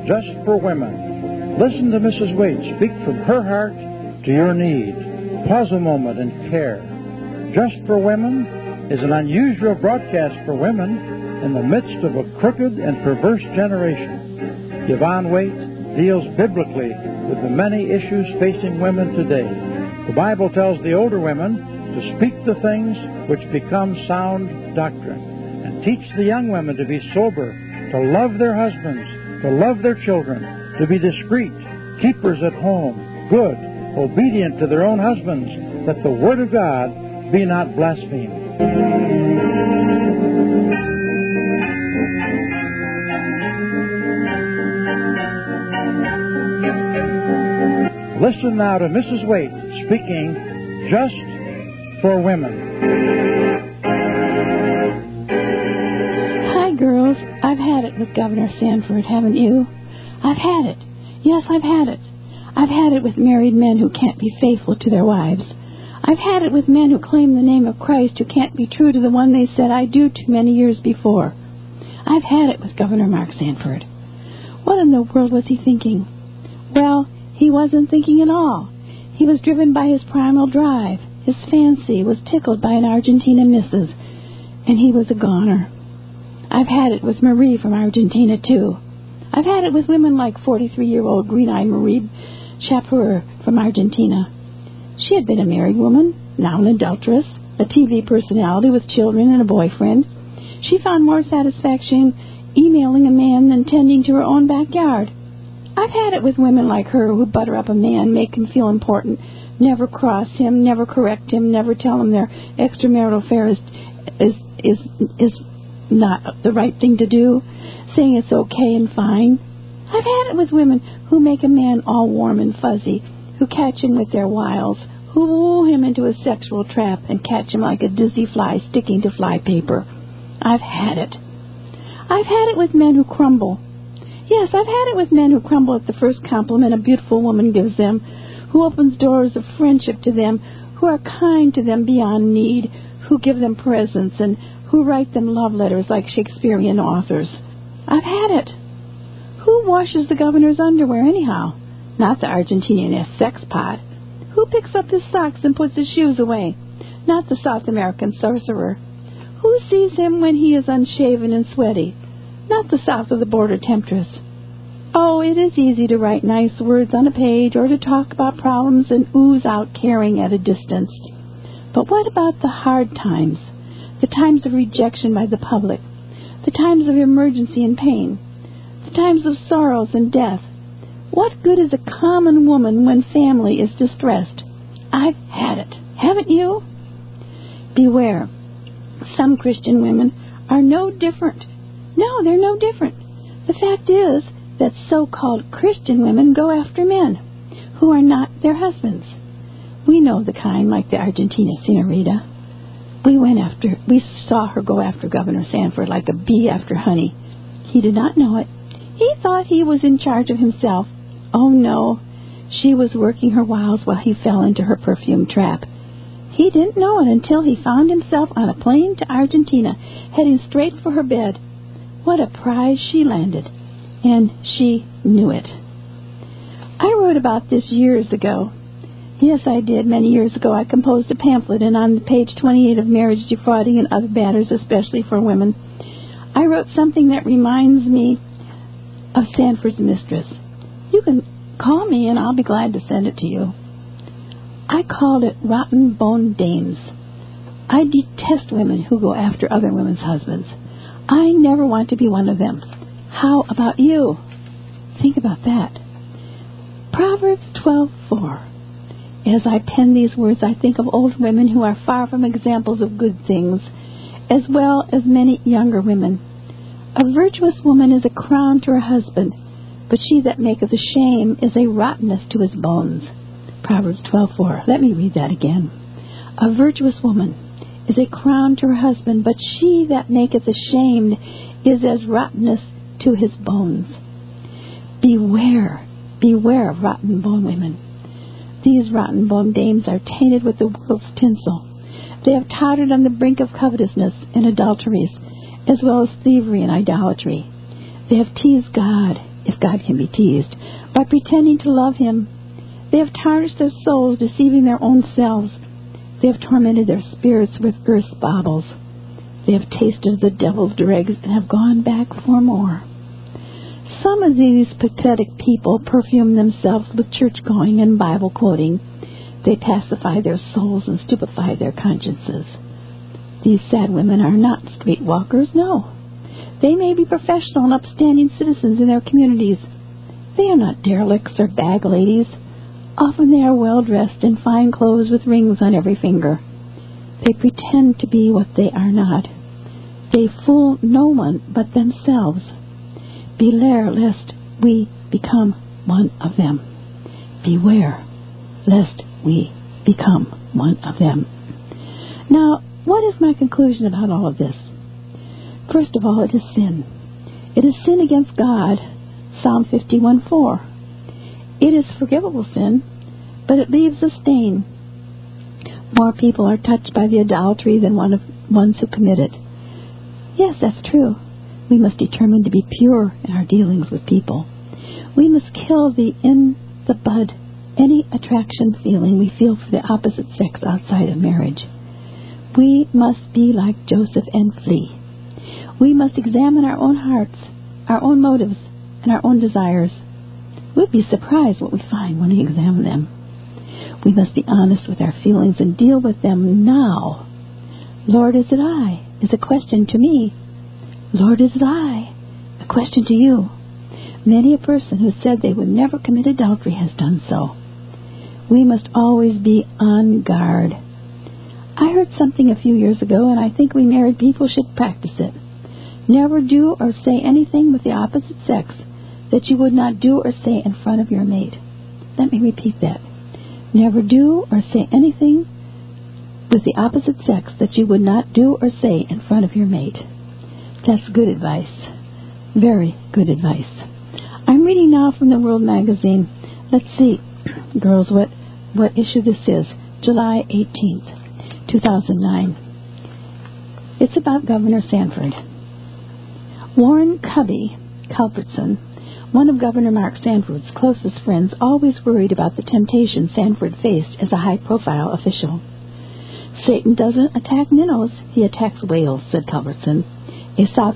Just for Women. Listen to Mrs. Waite speak from her heart to your need. Pause a moment and care. Just for Women is an unusual broadcast for women in the midst of a crooked and perverse generation. Yvonne Waite deals biblically with the many issues facing women today. The Bible tells the older women to speak the things which become sound doctrine, and teach the young women to be sober, to love their husbands, to love their children, to be discreet, keepers at home, good, obedient to their own husbands, that the word of God be not blasphemed. Listen now to Mrs. Waite speaking just for women. Hi, girls. I've had it with Governor Sanford, haven't you? I've had it. Yes, I've had it. I've had it with married men who can't be faithful to their wives. I've had it with men who claim the name of Christ who can't be true to the one they said I do to many years before. I've had it with Governor Mark Sanford. What in the world was he thinking? Well, he wasn't thinking at all. He was driven by his primal drive. His fancy was tickled by an Argentina missus, and he was a goner. I've had it with Marie from Argentina, too. I've had it with women like 43-year-old green-eyed Marie Chapur from Argentina. She had been a married woman, now an adulteress, a TV personality with children and a boyfriend. She found more satisfaction emailing a man than tending to her own backyard. I've had it with women like her who butter up a man, make him feel important, never cross him, never correct him, never tell him their extramarital affair is not the right thing to do, saying it's okay and fine. I've had it with women who make a man all warm and fuzzy, who catch him with their wiles, who woo him into a sexual trap and catch him like a dizzy fly sticking to fly paper. I've had it. I've had it with men who crumble. Yes, I've had it with men who crumble at the first compliment a beautiful woman gives them, who opens doors of friendship to them, who are kind to them beyond need, who give them presents, and who write them love letters like Shakespearean authors. I've had it. Who washes the governor's underwear anyhow? Not the Argentinian sex pot. Who picks up his socks and puts his shoes away? Not the South American sorcerer. Who sees him when he is unshaven and sweaty? Not the south of the border temptress. Oh, it is easy to write nice words on a page or to talk about problems and ooze out caring at a distance. But what about the hard times? The times of rejection by the public, the times of emergency and pain, the times of sorrows and death. What good is a common woman when family is distressed? I've had it. Haven't you? Beware. Some Christian women are no different. No, they're no different. The fact is that so-called Christian women go after men who are not their husbands. We know the kind, like the Argentina senorita. We saw her go after Governor Sanford like a bee after honey. He did not know it. He thought he was in charge of himself. Oh, no. She was working her wiles while he fell into her perfume trap. He didn't know it until he found himself on a plane to Argentina, heading straight for her bed. What a prize she landed. And she knew it. I wrote about this years ago. Yes, I did. Many years ago, I composed a pamphlet, and on page 28 of Marriage Defrauding and Other Matters, especially for Women, I wrote something that reminds me of Sanford's mistress. You can call me, and I'll be glad to send it to you. I called it Rotten Bone Dames. I detest women who go after other women's husbands. I never want to be one of them. How about you? Think about that. Proverbs 12:4. As I pen these words, I think of old women who are far from examples of good things, as well as many younger women. A virtuous woman is a crown to her husband, but she that maketh a shame is a rottenness to his bones. Proverbs 12:4. Let me read that again. A virtuous woman is a crown to her husband, but she that maketh ashamed is as rottenness to his bones. Beware, beware of rotten bone women. These rotten bone dames are tainted with the world's tinsel. They have tottered on the brink of covetousness and adulteries, as well as thievery and idolatry. They have teased God, if God can be teased, by pretending to love Him. They have tarnished their souls, deceiving their own selves. They have tormented their spirits with earth's baubles. They have tasted the devil's dregs and have gone back for more. Some of these pathetic people perfume themselves with church-going and Bible-quoting. They pacify their souls and stupefy their consciences. These sad women are not streetwalkers, no. They may be professional and upstanding citizens in their communities. They are not derelicts or bag ladies. Often they are well-dressed in fine clothes with rings on every finger. They pretend to be what they are not. They fool no one but themselves. Beware lest we become one of them. Beware lest we become one of them. Now, what is my conclusion about all of this? First of all, it is sin. It is sin against God, Psalm 51:4. It is forgivable sin, but it leaves a stain. More people are touched by the adultery than ones who commit it. Yes, that's true. We must determine to be pure in our dealings with people. We must kill in the bud any attraction feeling we feel for the opposite sex outside of marriage. We must be like Joseph and flee. We must examine our own hearts, our own motives, and our own desires. We'd be surprised what we find when we examine them. We must be honest with our feelings and deal with them now. Lord, is it I? Is a question to me. Lord, is it I? A question to you. Many a person who said they would never commit adultery has done so. We must always be on guard. I heard something a few years ago, and I think we married people should practice it. Never do or say anything with the opposite sex that you would not do or say in front of your mate. Let me repeat that. Never do or say anything with the opposite sex that you would not do or say in front of your mate. That's good advice. Very good advice. I'm reading now from the World Magazine. Let's see, girls, what issue this is. July 18th, 2009. It's about Governor Sanford. Warren Cubby Culbertson, one of Governor Mark Sanford's closest friends, always worried about the temptation Sanford faced as a high-profile official. Satan doesn't attack minnows, he attacks whales, said Culbertson, a South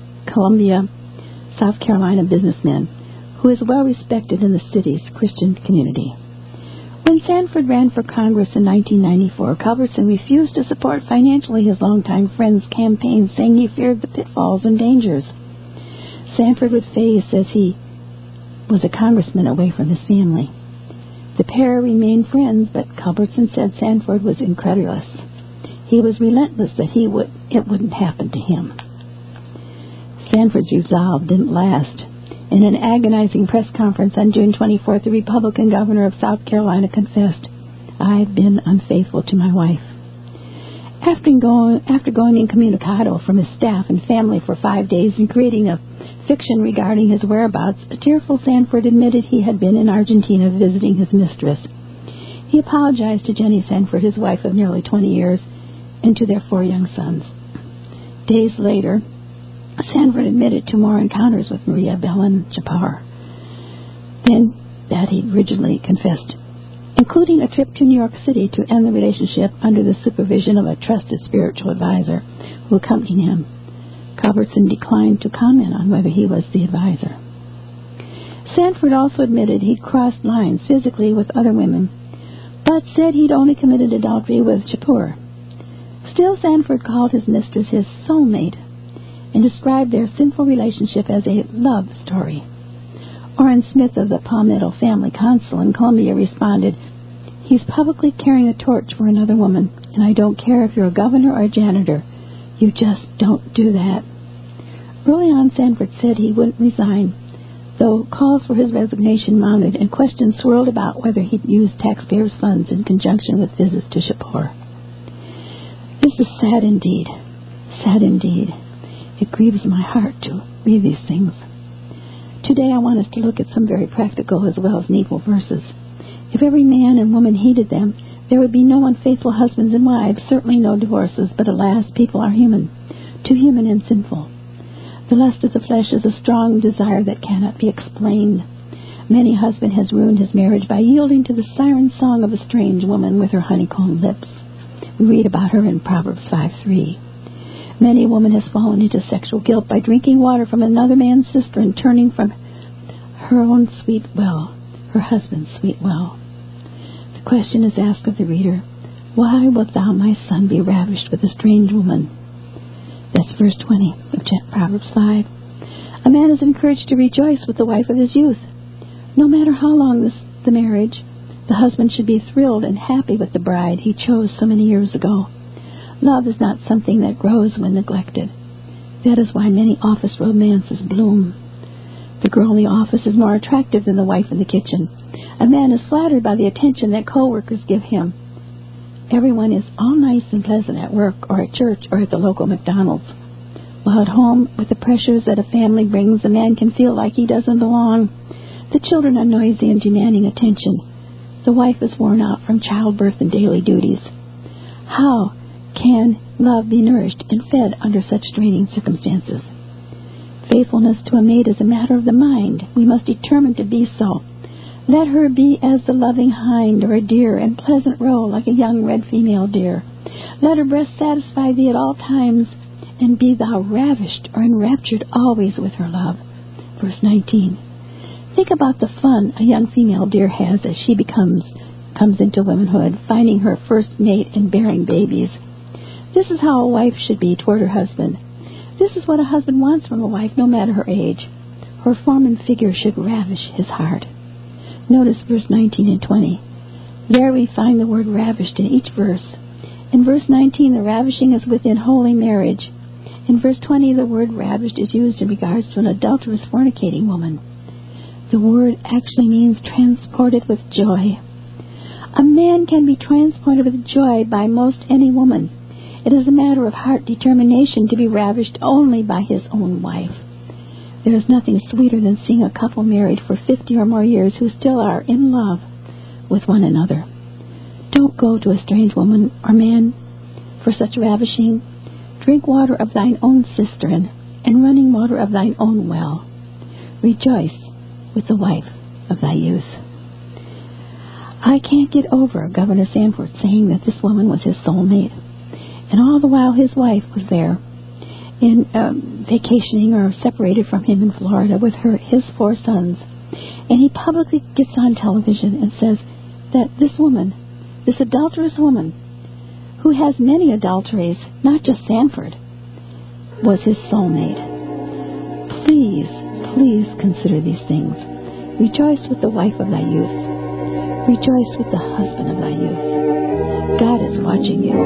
Carolina businessman who is well respected in the city's Christian community. When Sanford ran for Congress in 1994, Culbertson refused to support financially his longtime friend's campaign, saying he feared the pitfalls and dangers Sanford would face as he was a congressman away from his family. The pair remained friends, but Culbertson said Sanford was incredulous. He was relentless that it wouldn't happen to him. Sanford's resolve didn't last. In an agonizing press conference on June 24th, the Republican governor of South Carolina confessed, "I've been unfaithful to my wife." After going incommunicado from his staff and family for 5 days and creating a fiction regarding his whereabouts, a tearful Sanford admitted he had been in Argentina visiting his mistress. He apologized to Jenny Sanford, his wife of nearly 20 years, and to their 4 young sons. Days later, Sanford admitted to more encounters with Maria Belén Chapar than that he originally confessed, including a trip to New York City to end the relationship under the supervision of a trusted spiritual advisor who accompanied him. Culbertson declined to comment on whether he was the advisor. Sanford also admitted he'd crossed lines physically with other women, but said he'd only committed adultery with Chapur. Still, Sanford called his mistress his soulmate and described their sinful relationship as a love story. Orrin Smith of the Palmetto Family Council in Columbia responded, "He's publicly carrying a torch for another woman, and I don't care if you're a governor or a janitor. You just don't do that." Early on, Sanford said he wouldn't resign, though calls for his resignation mounted and questions swirled about whether he'd use taxpayers' funds in conjunction with visits to Chapur. This is sad indeed. Sad indeed. It grieves my heart to read these things. Today I want us to look at some very practical as well as needful verses. If every man and woman heeded them, there would be no unfaithful husbands and wives, certainly no divorces, but alas, people are human, too human and sinful. The lust of the flesh is a strong desire that cannot be explained. Many a husband has ruined his marriage by yielding to the siren song of a strange woman with her honeycomb lips. We read about her in Proverbs 5:3. Many a woman has fallen into sexual guilt by drinking water from another man's cistern, turning from her own sweet well, her husband's sweet well. The question is asked of the reader, why wilt thou, my son, be ravished with a strange woman? That's verse 20 of Proverbs 5. A man is encouraged to rejoice with the wife of his youth. No matter how long the marriage, the husband should be thrilled and happy with the bride he chose so many years ago. Love is not something that grows when neglected. That is why many office romances bloom. The girl in the office is more attractive than the wife in the kitchen. A man is flattered by the attention that co-workers give him. Everyone is all nice and pleasant at work or at church or at the local McDonald's. While at home, with the pressures that a family brings, a man can feel like he doesn't belong. The children are noisy and demanding attention. The wife is worn out from childbirth and daily duties. How can love be nourished and fed under such straining circumstances? Faithfulness to a mate is a matter of the mind. We must determine to be so. Let her be as the loving hind or a deer, and pleasant roe like a young red female deer. Let her breast satisfy thee at all times, and be thou ravished or enraptured always with her love. Verse 19. Think about the fun a young female deer has as she comes into womanhood, finding her first mate and bearing babies. This is how a wife should be toward her husband. This is what a husband wants from a wife, no matter her age. Her form and figure should ravish his heart. Notice verse 19 and 20. There we find the word ravished in each verse. In verse 19, the ravishing is within holy marriage. In verse 20, the word ravished is used in regards to an adulterous fornicating woman. The word actually means transported with joy. A man can be transported with joy by most any woman. It is a matter of heart determination to be ravished only by his own wife. There is nothing sweeter than seeing a couple married for 50 or more years who still are in love with one another. Don't go to a strange woman or man for such ravishing. Drink water of thine own cistern and running water of thine own well. Rejoice with the wife of thy youth. I can't get over Governor Sanford saying that this woman was his soulmate. And all the while his wife was there in vacationing or separated from him in Florida with his 4 sons. And he publicly gets on television and says that this woman, this adulterous woman, who has many adulteries, not just Sanford, was his soulmate. Please, please consider these things. Rejoice with the wife of thy youth. Rejoice with the husband of thy youth. God is watching you.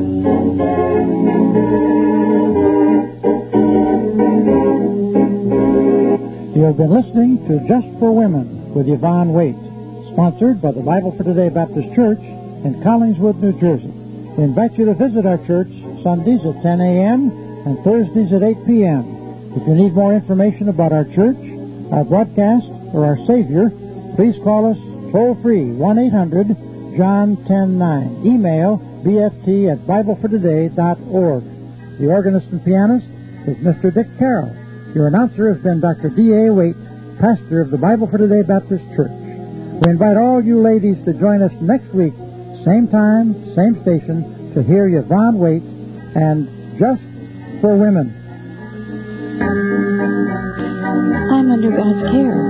You have been listening to Just for Women with Yvonne Waite, sponsored by the Bible for Today Baptist Church in Collingswood, New Jersey. We invite you to visit our church Sundays at 10 a.m. and Thursdays at 8 p.m. If you need more information about our church, our broadcast, or our Savior, please call us toll-free 1-800-JOHN-109. Email bft@biblefortoday.org. The organist and pianist is Mr. Dick Carroll. Your announcer has been Dr. D.A. Waite, pastor of the Bible for Today Baptist Church. We invite all you ladies to join us next week, same time, same station, to hear Yvonne Waite and Just for Women. I'm under God's care.